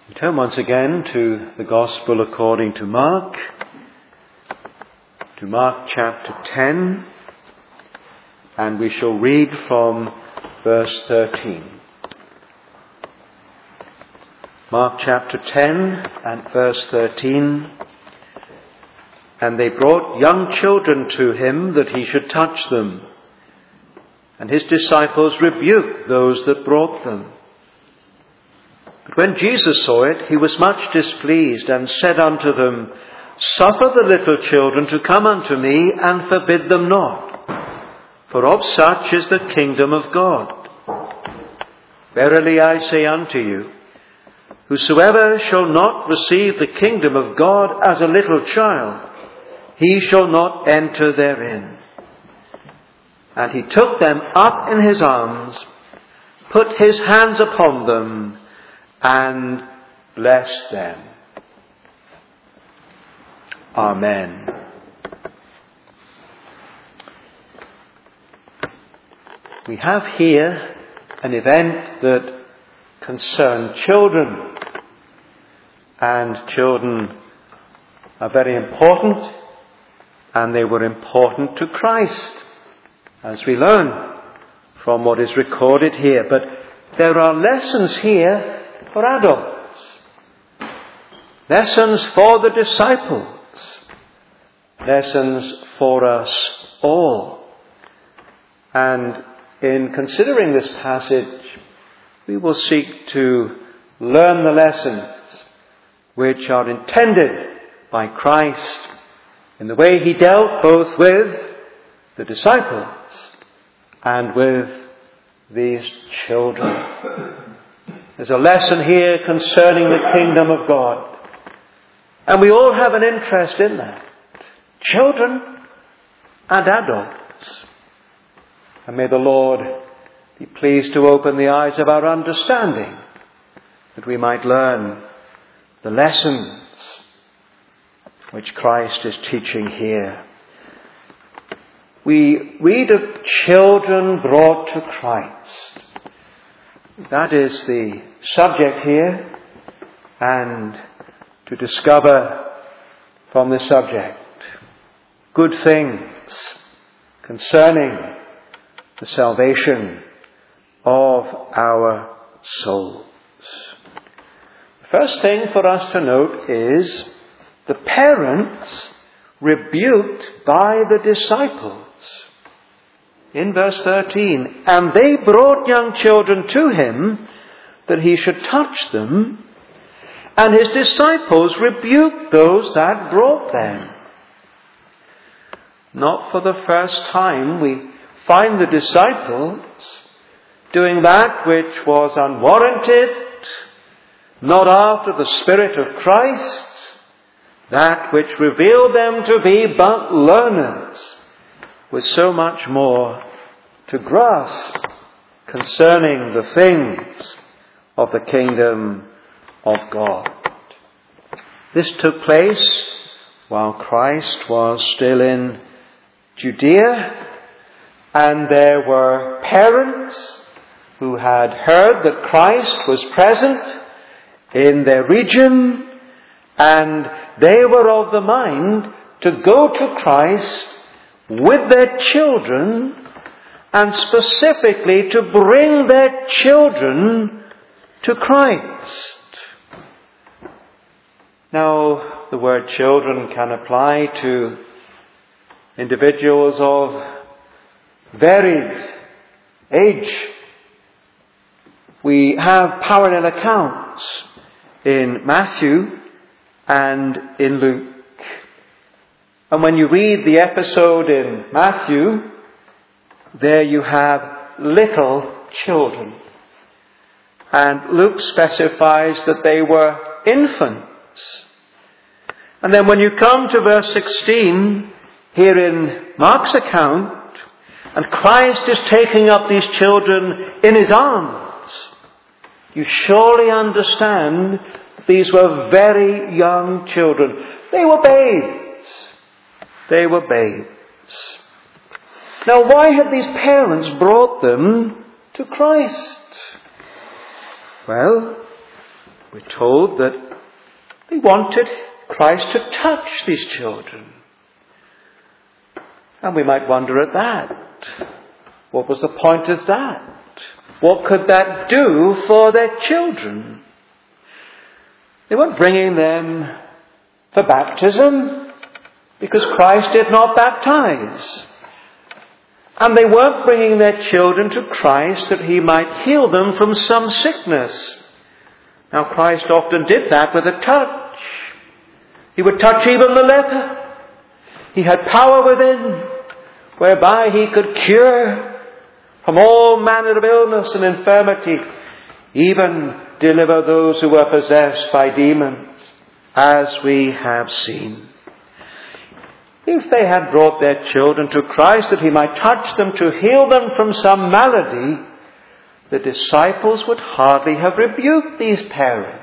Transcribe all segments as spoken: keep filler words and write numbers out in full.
Turn once again to the Gospel according to Mark, to Mark chapter ten, and we shall read from verse thirteen. Mark chapter ten and verse thirteen. And they brought young children to him that he should touch them. And his disciples rebuked those that brought them. But when Jesus saw it, he was much displeased, and said unto them, Suffer the little children to come unto me, and forbid them not, for of such is the kingdom of God. Verily I say unto you, whosoever shall not receive the kingdom of God as a little child, he shall not enter therein. And he took them up in his arms, put his hands upon them, and blessed them. Amen. We have here an event that concerns children, and children are very important, and they were important to Christ, as we learn from what is recorded here. But there are lessons here for adults, lessons for the disciples, lessons for us all. And in considering this passage, we will seek to learn the lessons which are intended by Christ in the way he dealt both with the disciples and with these children. There's a lesson here concerning the kingdom of God. And we all have an interest in that. Children and adults. And may the Lord be pleased to open the eyes of our understanding, that we might learn the lessons which Christ is teaching here. We read of children brought to Christ. That is the subject here, and to discover from the subject good things concerning the salvation of our souls. The first thing for us to note is the parents rebuked by the disciples. In verse thirteen, and they brought young children to him that he should touch them, and his disciples rebuked those that brought them. Not for the first time we find the disciples doing that which was unwarranted, not after the Spirit of Christ, that which revealed them to be but learners, with so much more to grasp concerning the things of the kingdom of God. This took place while Christ was still in Judea, and there were parents who had heard that Christ was present in their region, and they were of the mind to go to Christ with their children, and specifically to bring their children to Christ. Now, the word children can apply to individuals of varied age. We have parallel accounts in Matthew and in Luke. And when you read the episode in Matthew, there you have little children. And Luke specifies that they were infants. And then when you come to verse sixteen, here in Mark's account, and Christ is taking up these children in his arms, you surely understand these were very young children. They were babes. They were babes. Now, why had these parents brought them to Christ? Well, We're told that they wanted Christ to touch these children. And we might wonder at that. What was the point of that? What could that do for their children? They weren't bringing them for baptism because Christ did not baptize. And they weren't bringing their children to Christ that he might heal them from some sickness. Now Christ often did that with a touch. He would touch even the leper. He had power within whereby he could cure from all manner of illness and infirmity, even deliver those who were possessed by demons, as we have seen. If they had brought their children to Christ that he might touch them to heal them from some malady, the disciples would hardly have rebuked these parents.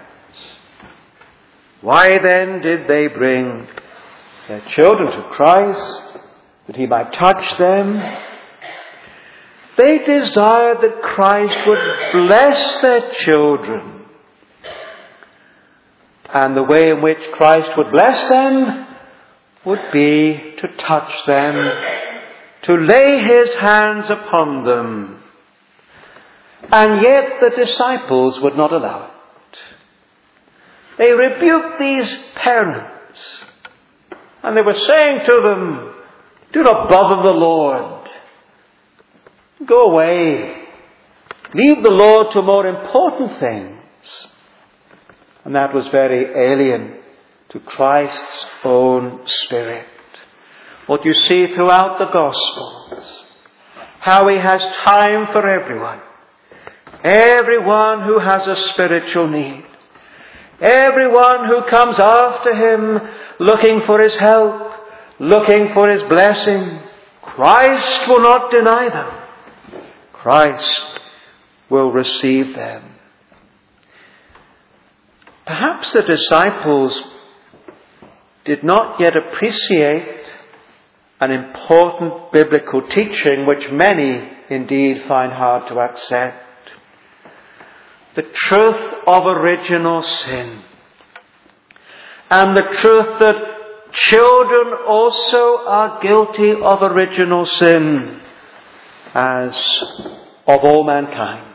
Why then did they bring their children to Christ that he might touch them? They desired that Christ would bless their children. And the way in which Christ would bless them would be to touch them, to lay his hands upon them. And yet the disciples would not allow it. They rebuked these parents. And they were saying to them, do not bother the Lord. Go away. Leave the Lord to more important things. And that was very alien to Christ's own Spirit. What you see throughout the Gospels, how he has time for everyone. Everyone who has a spiritual need. Everyone who comes after him looking for his help, looking for his blessing. Christ will not deny them. Christ will receive them. Perhaps the disciples did not yet appreciate an important biblical teaching which many indeed find hard to accept. The truth of original sin. And the truth that children also are guilty of original sin, as of all mankind.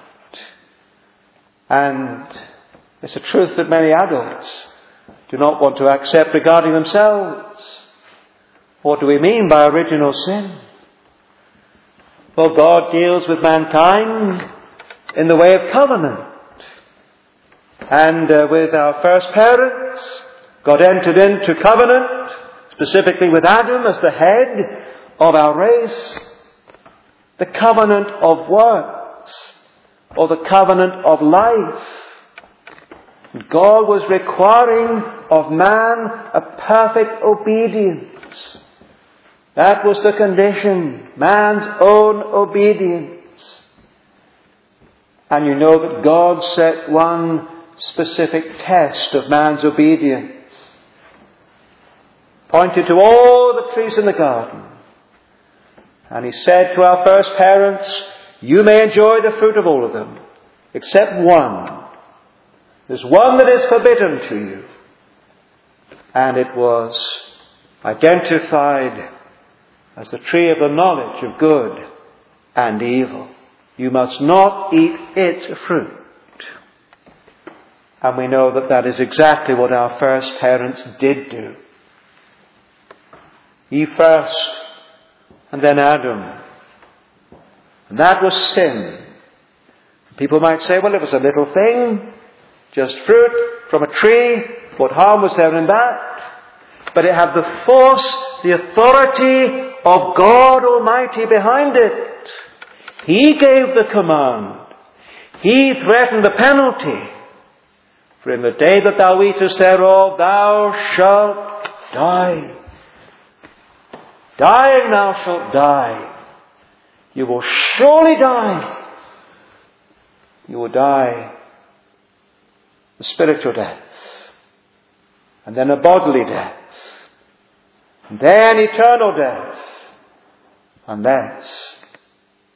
And it's a truth that many adults do not want to accept regarding themselves. What do we mean by original sin? Well, God deals with mankind in the way of covenant. And uh, with our first parents, God entered into covenant, specifically with Adam as the head of our race. The covenant of works, or the covenant of life. God was requiring of man a perfect obedience. That was the condition, man's own obedience. And you know that God set one specific test of man's obedience. Pointed to all the trees in the garden. And he said to our first parents, you may enjoy the fruit of all of them, except one. There's one that is forbidden to you. And it was identified as the tree of the knowledge of good and evil. You must not eat its fruit. And we know that that is exactly what our first parents did do. Eve first, and then Adam. And that was sin. People might say, well, it was a little thing, just fruit from a tree. What harm was there in that? But it had the force, the authority of God Almighty behind it. He gave the command. He threatened the penalty. For in the day that thou eatest thereof, thou shalt die. Dying thou shalt die. You will surely die. You will die a spiritual death. And then a bodily death. And then eternal death. Unless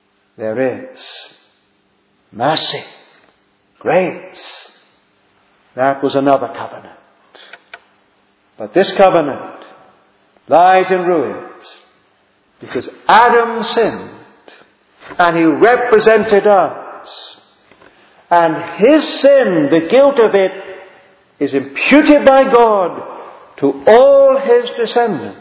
there is mercy, grace, That was another covenant. But this covenant lies in ruins because Adam sinned and he represented us. And his sin, the guilt of it, is imputed by God to all his descendants,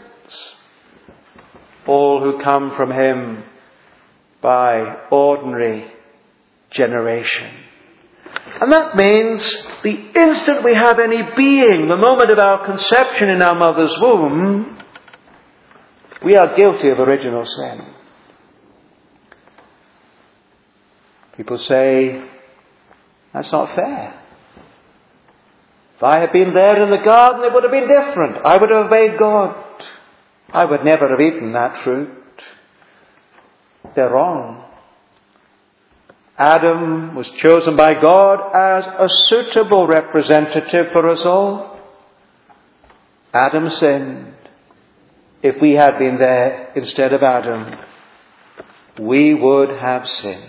all who come from him by ordinary generation. And that means the instant we have any being, the moment of our conception in our mother's womb, we are guilty of original sin. People say, that's not fair. If I had been there in the garden, it would have been different. I would have obeyed God. I would never have eaten that fruit. They're wrong. Adam was chosen by God as a suitable representative for us all. Adam sinned. If we had been there instead of Adam, we would have sinned.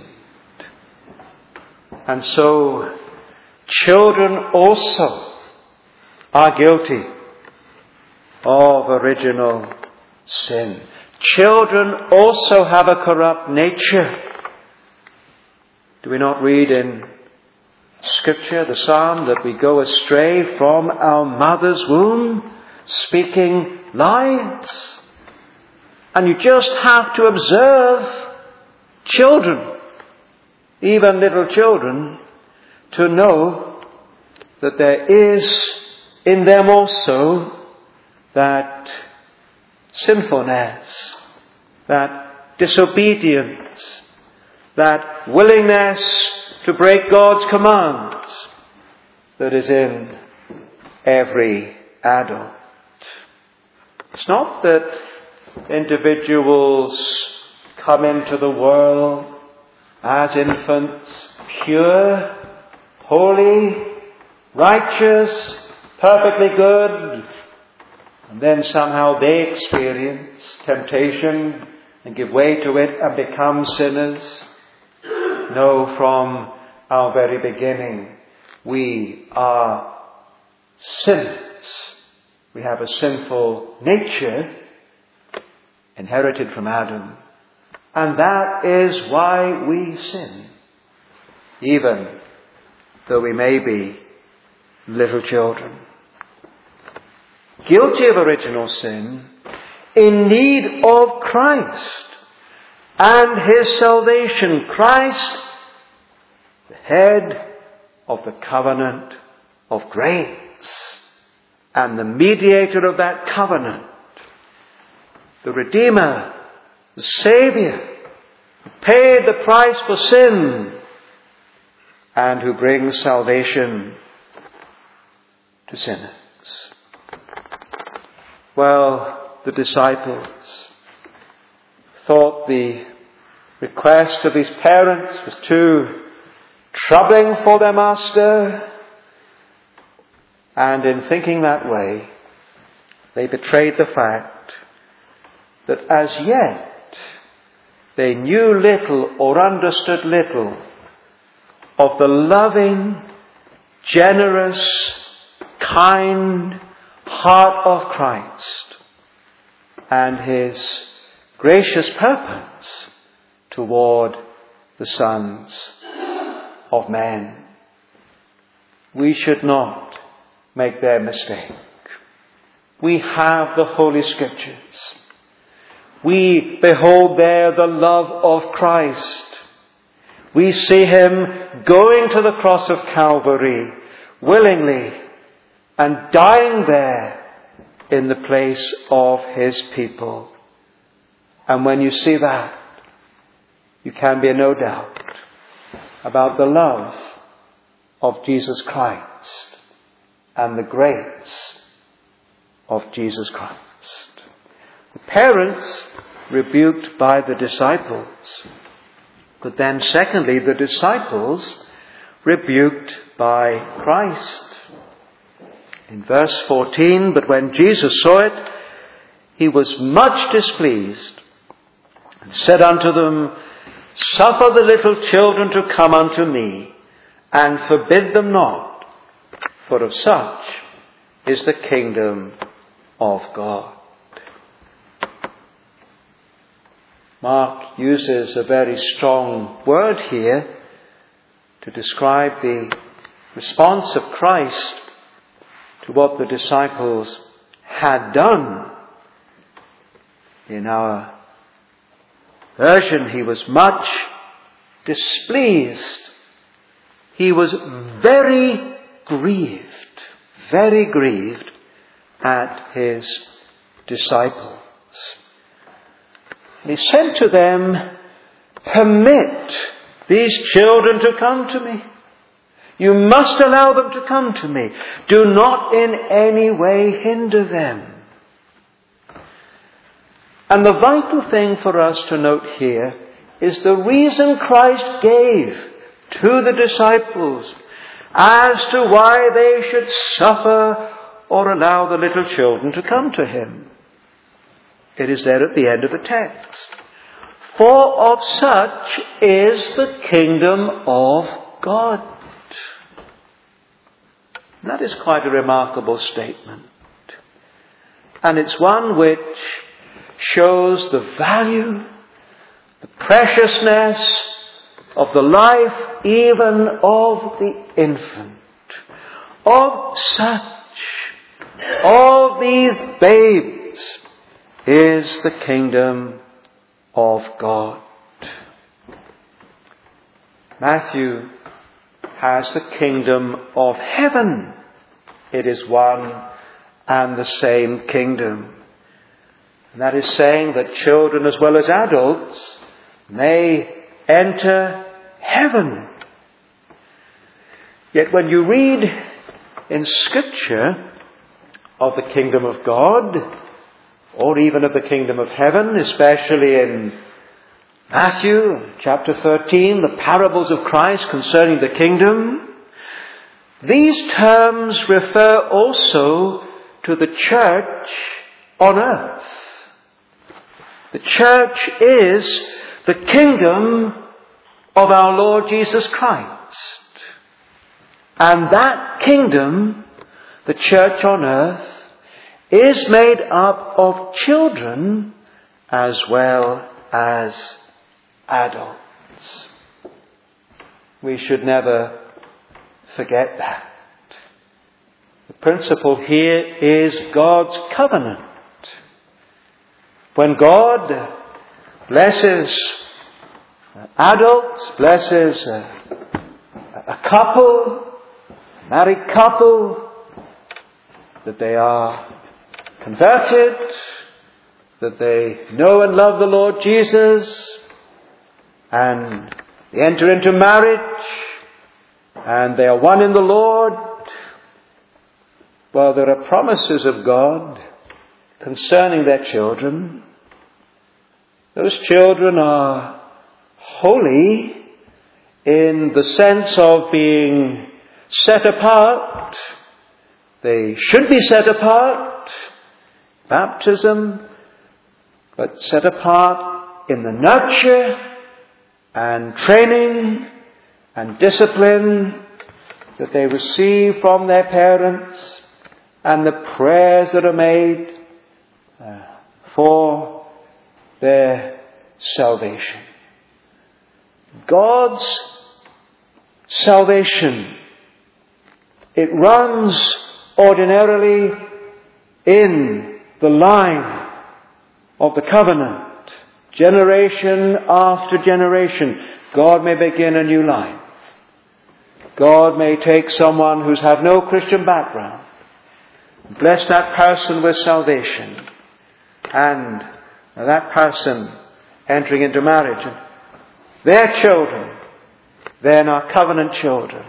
And so, children also are guilty of original sin. Children also have a corrupt nature. Do we not read in Scripture, the Psalm, that we go astray from our mother's womb, speaking lies? And you just have to observe children, even little children, to know that there is in them also that sinfulness, that disobedience, that willingness to break God's commands that is in every adult. It's not that individuals come into the world as infants, pure, holy, righteous, perfectly good, and then somehow they experience temptation and give way to it and become sinners. No, from our very beginning, we are sinners. We have a sinful nature inherited from Adam. And that is why we sin, even though we may be little children. Guilty of original sin, in need of Christ and his salvation. Christ, the head of the covenant of grace and the mediator of that covenant, the Redeemer, the Saviour, who paid the price for sin and who brings salvation to sinners. Well, the disciples thought the request of his parents was too troubling for their master, and in thinking that way, they betrayed the fact that as yet they knew little or understood little of the loving, generous, kind heart of Christ and his gracious purpose toward the sons of men. We should not make their mistake. We have the Holy Scriptures. We behold there the love of Christ. We see him going to the cross of Calvary willingly and dying there in the place of his people. And when you see that, you can be in no doubt about the love of Jesus Christ and the grace of Jesus Christ. The parents rebuked by the disciples, but then secondly, the disciples rebuked by Christ. In verse fourteen, but when Jesus saw it, he was much displeased and said unto them, Suffer the little children to come unto me, and forbid them not, for of such is the kingdom of God. Mark uses a very strong word here to describe the response of Christ to what the disciples had done. In our version, he was much displeased. He was very grieved, very grieved at his disciples. And he said to them, "Permit these children to come to me. You must allow them to come to me. Do not in any way hinder them." And the vital thing for us to note here is the reason Christ gave to the disciples as to why they should suffer or allow the little children to come to him. It is there at the end of the text. For of such is the kingdom of God. And that is quite a remarkable statement. And it's one which shows the value, the preciousness of the life even of the infant. Of such, of these babes, is the kingdom of God. Matthew has the kingdom of heaven. It is one and the same kingdom. And that is saying that children as well as adults may enter heaven. Yet when you read in Scripture of the kingdom of God, or even of the kingdom of heaven, especially in Matthew chapter thirteen, the parables of Christ concerning the kingdom, these terms refer also to the church on earth. The church is the kingdom of our Lord Jesus Christ. And that kingdom, the church on earth, is made up of children as well as adults. We should never forget that. The principle here is God's covenant. When God blesses adults, blesses a, a couple, a married couple, that they are converted, that they know and love the Lord Jesus, and they enter into marriage, and they are one in the Lord. Well, there are promises of God concerning their children. Those children are holy in the sense of being set apart. They should be set apart, baptism, but set apart in the nurture and training and discipline that they receive from their parents and the prayers that are made uh, for their salvation. God's salvation, it runs ordinarily in the line of the covenant. Generation after generation, God may begin a new line. God may take someone who's had no Christian background, bless that person with salvation, and that person entering into marriage, and their children then are covenant children.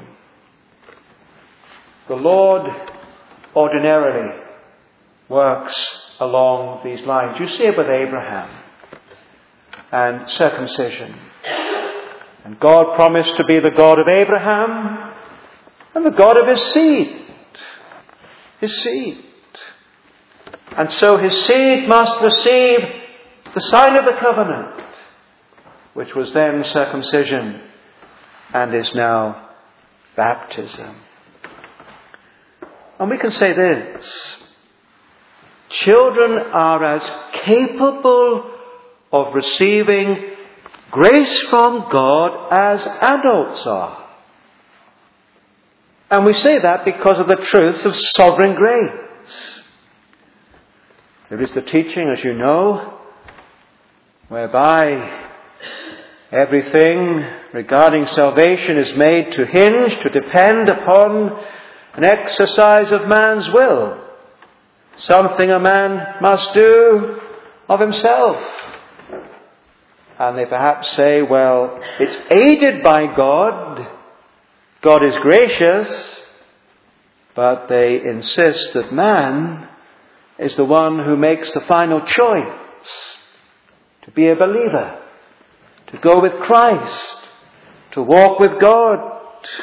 The Lord ordinarily works along these lines. You see it with Abraham and circumcision. And God promised to be the God of Abraham and the God of his seed. His seed. And so his seed must receive the sign of the covenant, which was then circumcision and is now baptism. And we can say this: children are as capable of receiving grace from God as adults are. And we say that because of the truth of sovereign grace. There is the teaching, as you know, whereby everything regarding salvation is made to hinge, to depend upon an exercise of man's will. Something a man must do of himself. And they perhaps say, well, it's aided by God. God is gracious. But they insist that man is the one who makes the final choice to be a believer, to go with Christ, to walk with God.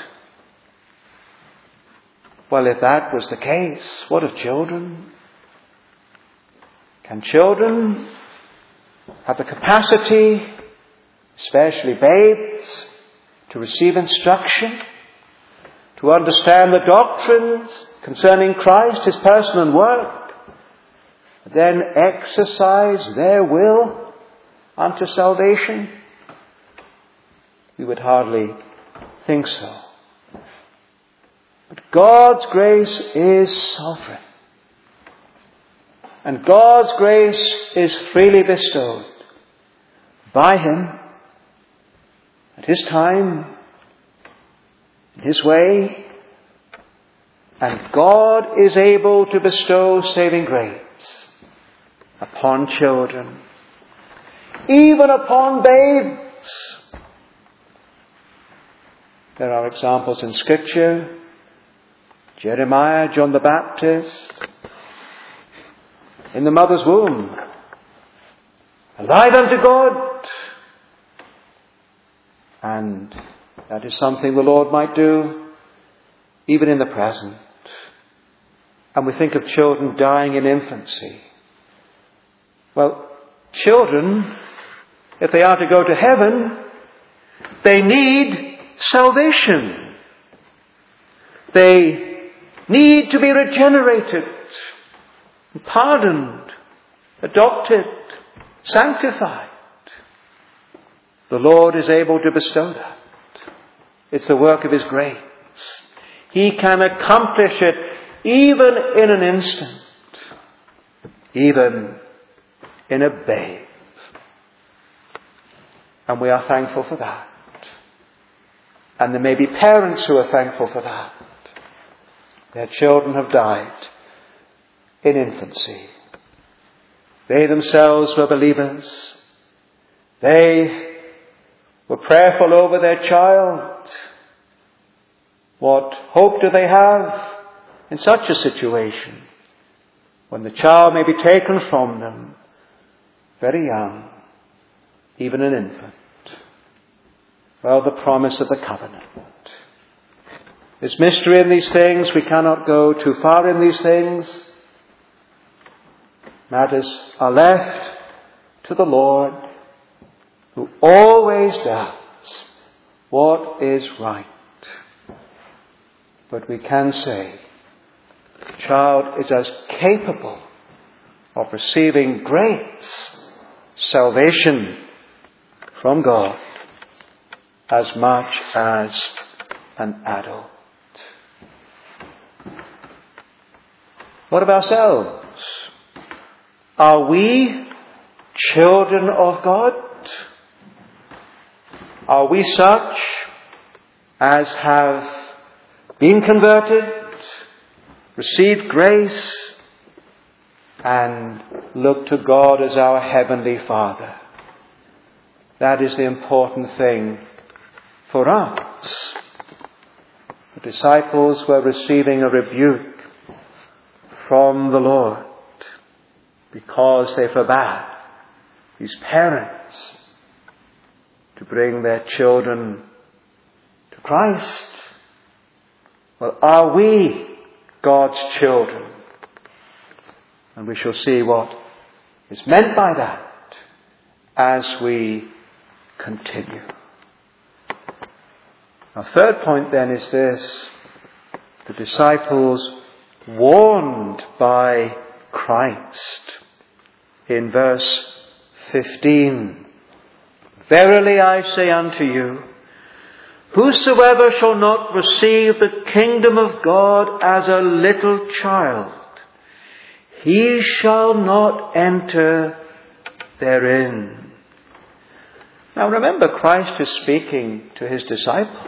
Well, if that was the case, what of children? Can children have the capacity, especially babes, to receive instruction, to understand the doctrines concerning Christ, His person and work, then exercise their will unto salvation? We would hardly think so. But God's grace is sovereign. And God's grace is freely bestowed by Him at His time, in His way. And God is able to bestow saving grace upon children, even upon babes. There are examples in Scripture. Jeremiah, John the Baptist, in the mother's womb, alive unto God. And that is something the Lord might do even in the present. And we think of children dying in infancy. Well, children, if they are to go to heaven, they need salvation. They need to be regenerated, pardoned, adopted, sanctified. The Lord is able to bestow that. It's the work of His grace. He can accomplish it even in an instant, even in a babe. And we are thankful for that. And there may be parents who are thankful for that. Their children have died in infancy. They themselves were believers. They were prayerful over their child. What hope do they have in such a situation when the child may be taken from them very young, even an infant? Well, the promise of the covenant. There's mystery in these things. We cannot go too far in these things. Matters are left to the Lord, who always does what is right. But we can say the child is as capable of receiving grace, salvation from God, as much as an adult. What of ourselves? Are we children of God? Are we such as have been converted, received grace, and look to God as our Heavenly Father? That is the important thing for us. The disciples were receiving a rebuke from the Lord because they forbade these parents to bring their children to Christ. Well, are we God's children? And we shall see what is meant by that as we continue. Our third point then is this: the disciples warned by Christ in verse fifteen. Verily I say unto you, whosoever shall not receive the kingdom of God as a little child, he shall not enter therein. Now remember, Christ is speaking to his disciples.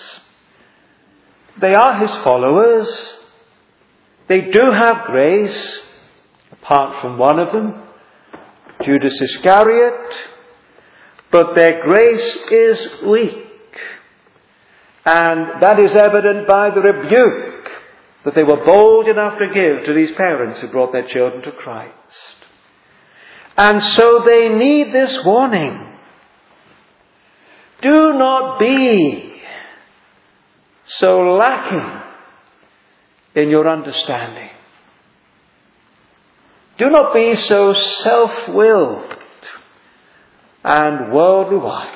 They are his followers. They do have grace, apart from one of them, Judas Iscariot, but their grace is weak. And that is evident by the rebuke that they were bold enough to give to these parents who brought their children to Christ. And so they need this warning. Do not be so lacking in your understanding. Do not be so self-willed and worldly wise.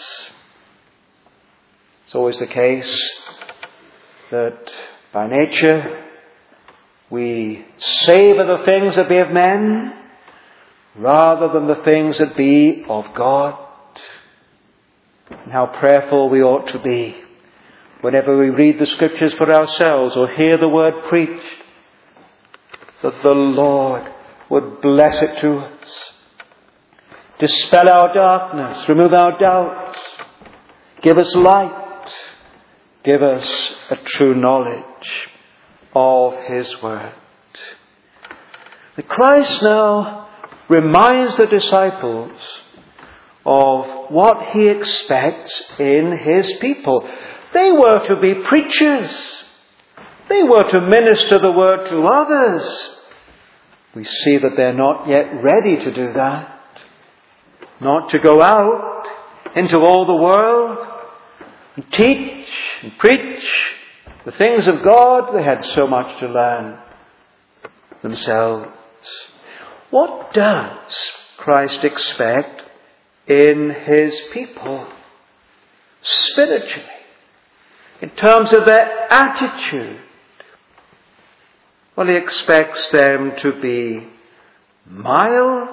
It's always the case that by nature we savour the things that be of men rather than the things that be of God. And how prayerful we ought to be whenever we read the Scriptures for ourselves or hear the word preached, that the Lord would bless it to us, dispel our darkness, remove our doubts, give us light, give us a true knowledge of his word. The Christ now reminds the disciples of what he expects in his people. They were to be preachers. They were to minister the word to others. We see that they're not yet ready to do that. Not to go out into all the world and teach and preach the things of God. They had so much to learn themselves. What does Christ expect in his people spiritually, in terms of their attitude? Well, he expects them to be mild,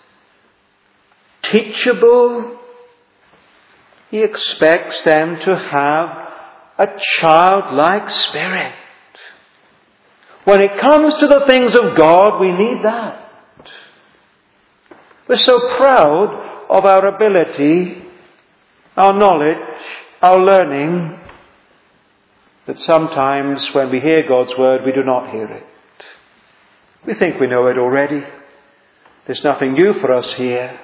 teachable. He expects them to have a childlike spirit. When it comes to the things of God, we need that. We're so proud of our ability, our knowledge, our learning, that sometimes when we hear God's word, we do not hear it. We think we know it already. There's nothing new for us here.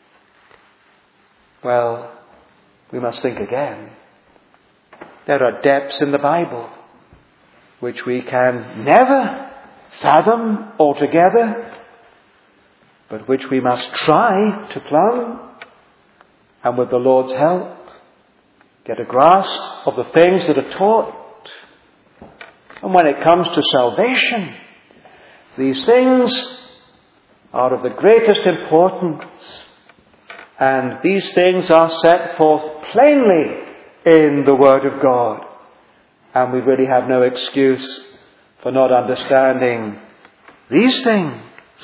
Well, we must think again. There are depths in the Bible which we can never fathom altogether, but which we must try to plumb, and with the Lord's help, get a grasp of the things that are taught. And when it comes to salvation, these things are of the greatest importance, and these things are set forth plainly in the Word of God. And we really have no excuse for not understanding these things.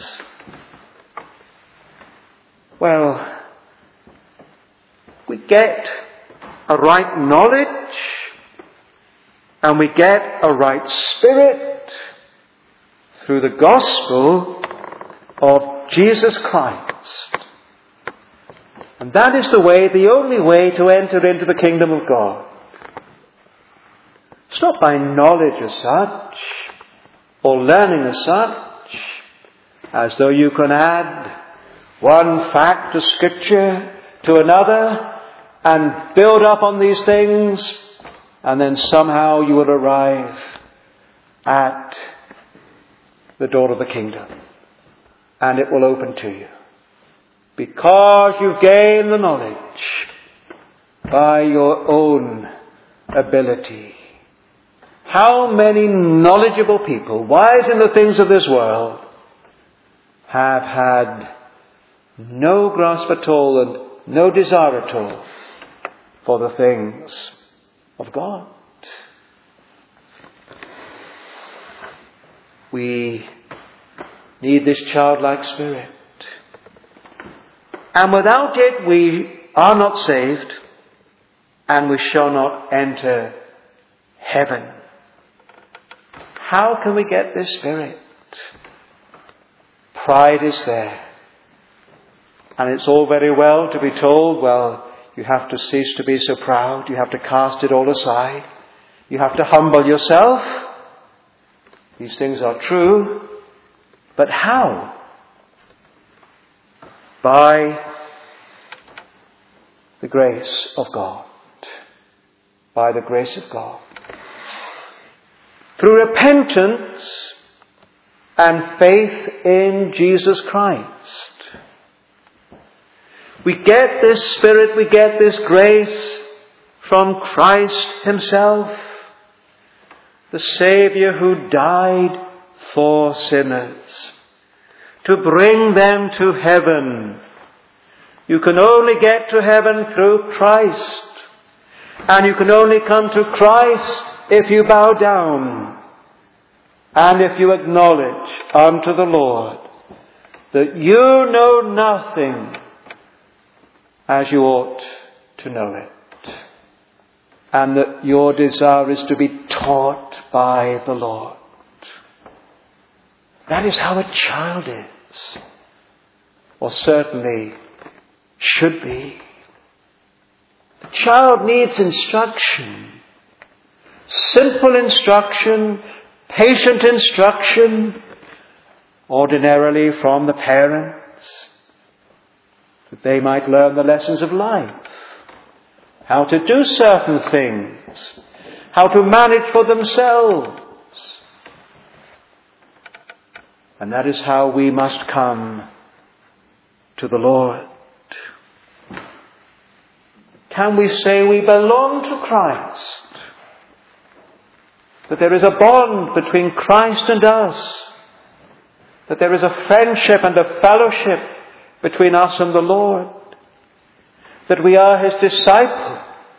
Well, we get a right knowledge and we get a right spirit through the gospel of Jesus Christ. And that is the way, the only way to enter into the kingdom of God. It's not by knowledge as such, or learning as such, as though you can add one fact of Scripture to another and build up on these things, and then somehow you will arrive at the door of the kingdom, and it will open to you. Because you gain the knowledge by your own ability. How many knowledgeable people, wise in the things of this world, have had no grasp at all and no desire at all for the things of God. We need this childlike spirit. And without it we are not saved, and we shall not enter heaven. How can we get this spirit? Pride is there. And it's all very well to be told, well, you have to cease to be so proud. You have to cast it all aside. You have to humble yourself. These things are true. But how? By the grace of God. By the grace of God. Through repentance and faith in Jesus Christ. We get this Spirit, we get this grace from Christ Himself, the Saviour who died for sinners, to bring them to heaven. You can only get to heaven through Christ, and you can only come to Christ if you bow down and if you acknowledge unto the Lord that you know nothing as you ought to know it, and that your desire is to be taught by the Lord. That is how a child is, or certainly should be. The child needs instruction, simple instruction, patient instruction, ordinarily from the parents, that they might learn the lessons of life, how to do certain things, how to manage for themselves. And that is how we must come to the Lord. Can we say we belong to Christ? That there is a bond between Christ and us? That there is a friendship and a fellowship between us and the Lord? That we are His disciples?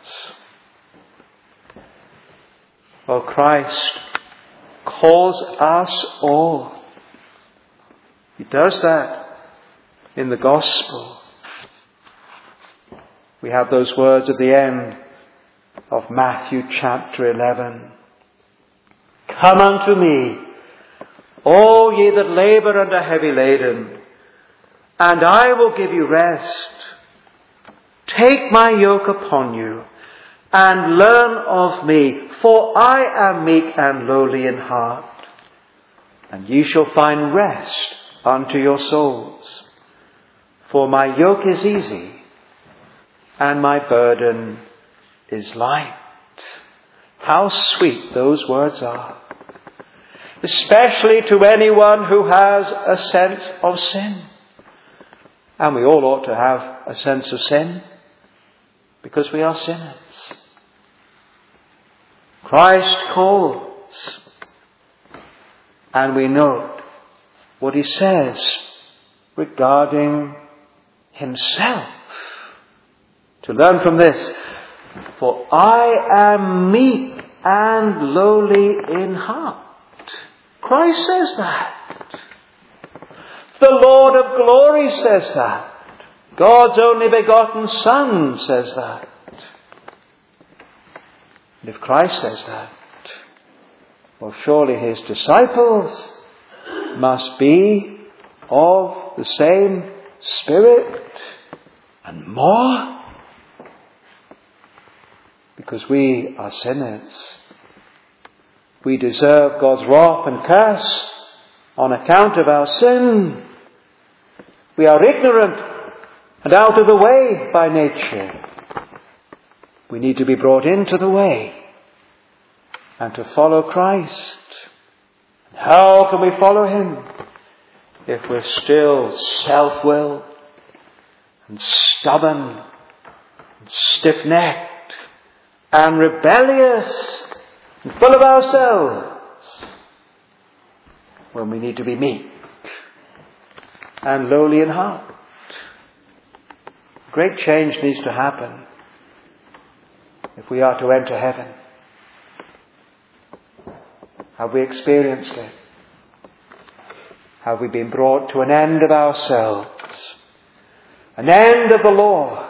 Well, Christ calls us all. He does that in the Gospel. We have those words at the end of Matthew chapter eleven. Come unto me, all ye that labour and are heavy laden, and I will give you rest. Take my yoke upon you, and learn of me, for I am meek and lowly in heart, and ye shall find rest unto your souls. For my yoke is easy, and my burden is light. How sweet those words are, especially to anyone who has a sense of sin. And we all ought to have a sense of sin, because we are sinners. Christ calls, and we note what He says regarding Himself. To learn from this, for I am meek and lowly in heart. Christ says that. The Lord of glory says that. God's only begotten Son says that. And if Christ says that, well, surely His disciples must be of the same spirit and more. Because we are sinners. We deserve God's wrath and curse on account of our sin. We are ignorant and out of the way by nature. We need to be brought into the way and to follow Christ. How can we follow Him if we're still self-willed and stubborn and stiff-necked and rebellious and full of ourselves, when we need to be meek and lowly in heart? Great change needs to happen if we are to enter heaven. Have we experienced it? have we been brought to an end of ourselves, an end of the law.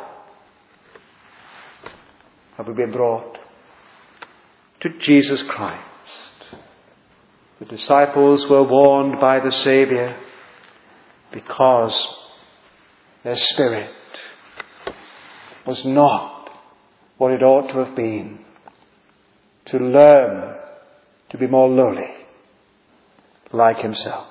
Have we been brought to Jesus Christ. The disciples were warned by the Saviour because their spirit was not what it ought to have been, to learn to be more lowly, like himself.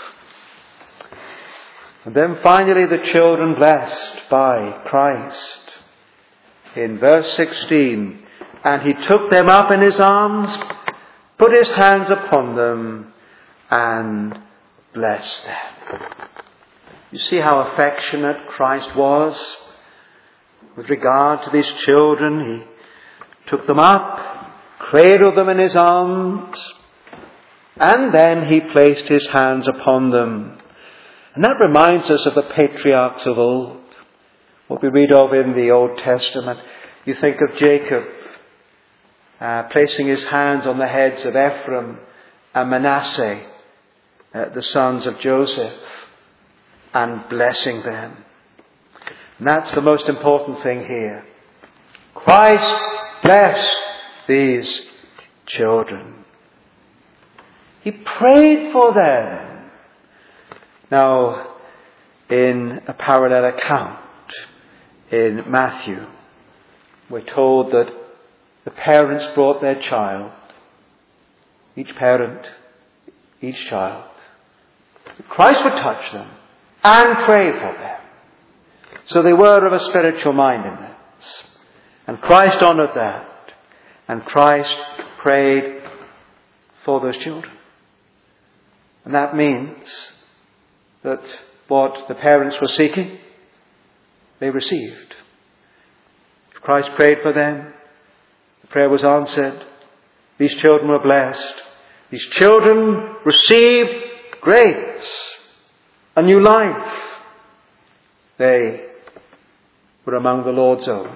And then finally the children blessed by Christ. In verse sixteen, and he took them up in his arms, put his hands upon them, and blessed them. You see how affectionate Christ was with regard to these children. He took them up, cradled them in his arms, and then he placed his hands upon them. And that reminds us of the patriarchs of old, what we read of in the Old Testament. You think of Jacob uh, placing his hands on the heads of Ephraim and Manasseh, uh, the sons of Joseph, and blessing them. And that's the most important thing here. Christ blessed these children. He prayed for them. Now, in a parallel account in Matthew, we're told that the parents brought their child, each parent, each child. Christ would touch them and pray for them. So they were of a spiritual mindedness. And Christ honoured that. And Christ prayed for those children. And that means that what the parents were seeking, they received. If Christ prayed for them, the prayer was answered. These children were blessed. These children received grace, a new life. They were among the Lord's own.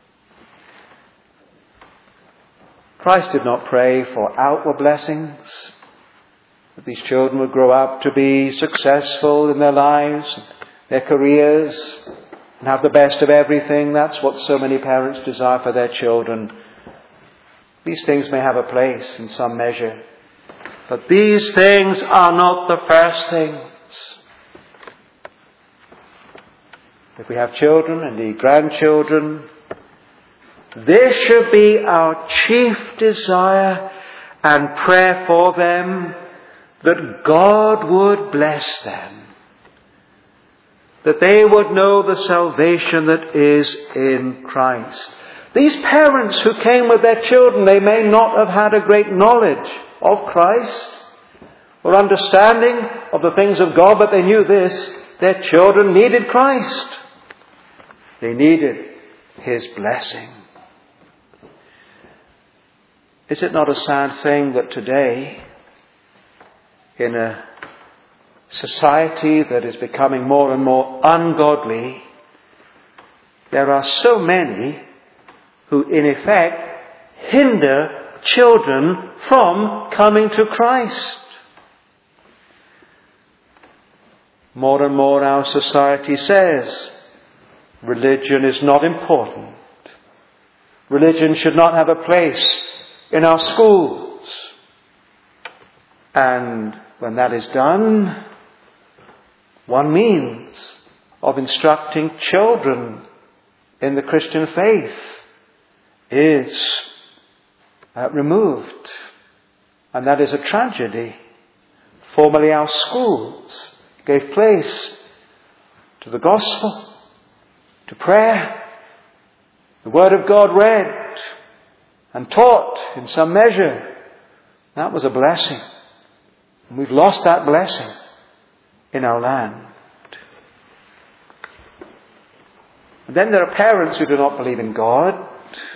Christ did not pray for outward blessings, that these children would grow up to be successful in their lives, their careers, and have the best of everything. That's what so many parents desire for their children. These things may have a place in some measure, but these things are not the first things. If we have children and indeed grandchildren, this should be our chief desire and prayer for them, that God would bless them, that they would know the salvation that is in Christ. These parents who came with their children, they may not have had a great knowledge of Christ or understanding of the things of God, but they knew this: their children needed Christ. They needed his blessing. Is it not a sad thing that today, in a society that is becoming more and more ungodly, there are so many who in effect hinder children from coming to Christ? More and more our society says religion is not important. Religion should not have a place in our schools. And when that is done, one means of instructing children in the Christian faith is uh, removed. And that is a tragedy. Formerly our schools gave place to the gospel, to prayer, the word of God read and taught in some measure. That was a blessing. And we've lost that blessing in our land. And then there are parents who do not believe in God,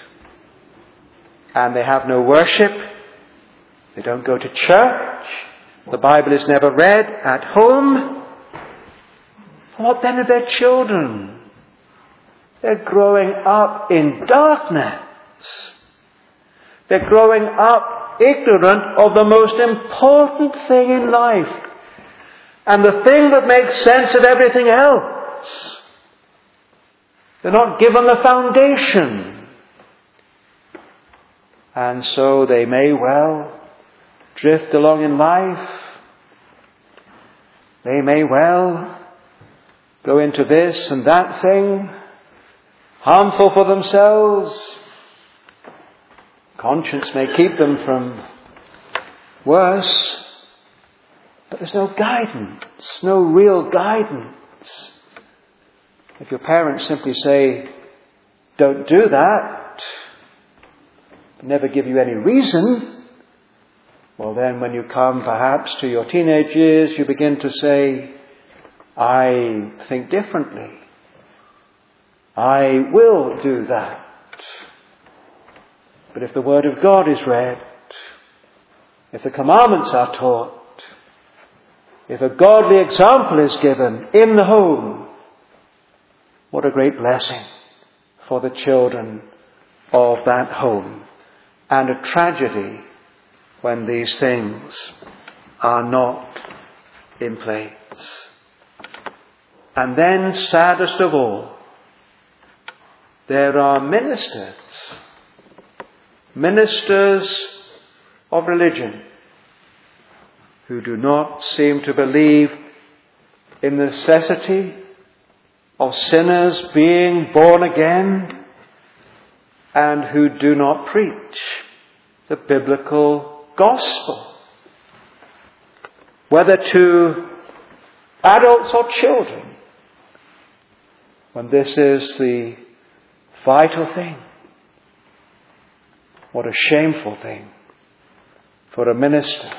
and they have no worship. They don't go to church. The Bible is never read at home. What then of their children? They're growing up in darkness. They're growing up ignorant of the most important thing in life. and the thing that makes sense of everything else. They're not given the foundation. And so they may well drift along in life. They may well go into this and that thing, harmful for themselves. Conscience may keep them from worse, but there's no guidance, no real guidance. If your parents simply say, don't do that, never give you any reason, well then when you come perhaps to your teenage years, you begin to say, I think differently. I will do that. But if the Word of God is read, if the commandments are taught, if a godly example is given in the home, what a great blessing for the children of that home. And a tragedy when these things are not in place. And then, saddest of all, there are ministers, ministers of religion, who do not seem to believe in the necessity of sinners being born again, and who do not preach the biblical gospel, whether to adults or children, when this is the vital thing. What a shameful thing for a minister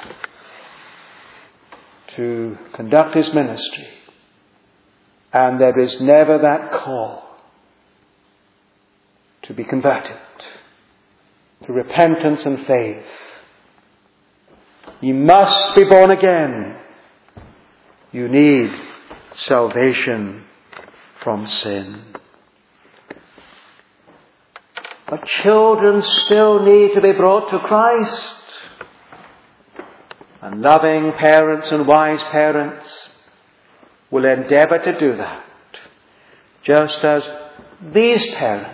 to conduct his ministry, and there is never that call to be converted to repentance and faith. You must be born again. You need salvation from sin. But children still need to be brought to Christ. And loving parents and wise parents will endeavour to do that, just as these parents,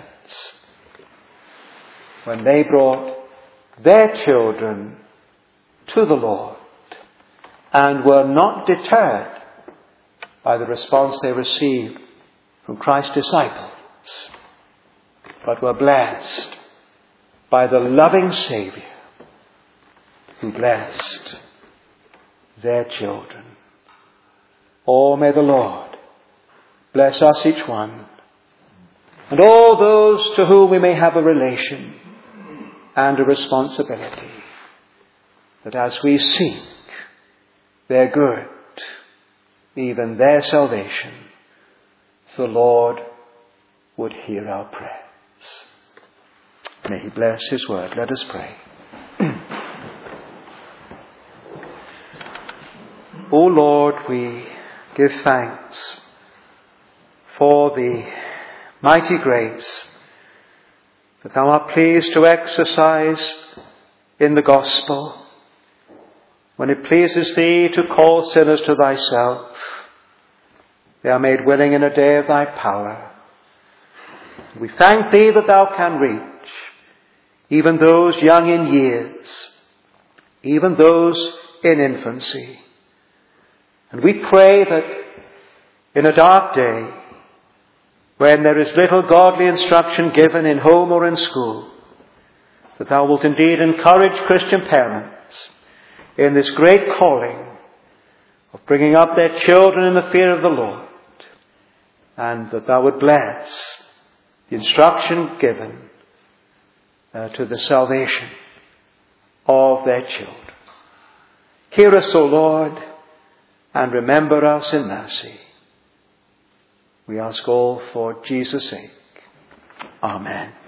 when they brought their children to the Lord and were not deterred by the response they received from Christ's disciples, but were blessed by the loving Saviour who blessed their children. Oh, may the Lord bless us each one, and all those to whom we may have a relation and a responsibility, that as we seek their good, even their salvation, the Lord would hear our prayers. May He bless His word. Let us pray. O Lord, we give thanks for the mighty grace that Thou art pleased to exercise in the gospel, when it pleases Thee to call sinners to Thyself. They are made willing in a day of Thy power. We thank Thee that Thou can reach even those young in years, even those in infancy. And we pray that in a dark day, when there is little godly instruction given in home or in school, that Thou wilt indeed encourage Christian parents in this great calling of bringing up their children in the fear of the Lord, and that Thou would bless the instruction given uh, to the salvation of their children. Hear us, O Lord, and remember us in mercy. We ask all for Jesus' sake. Amen.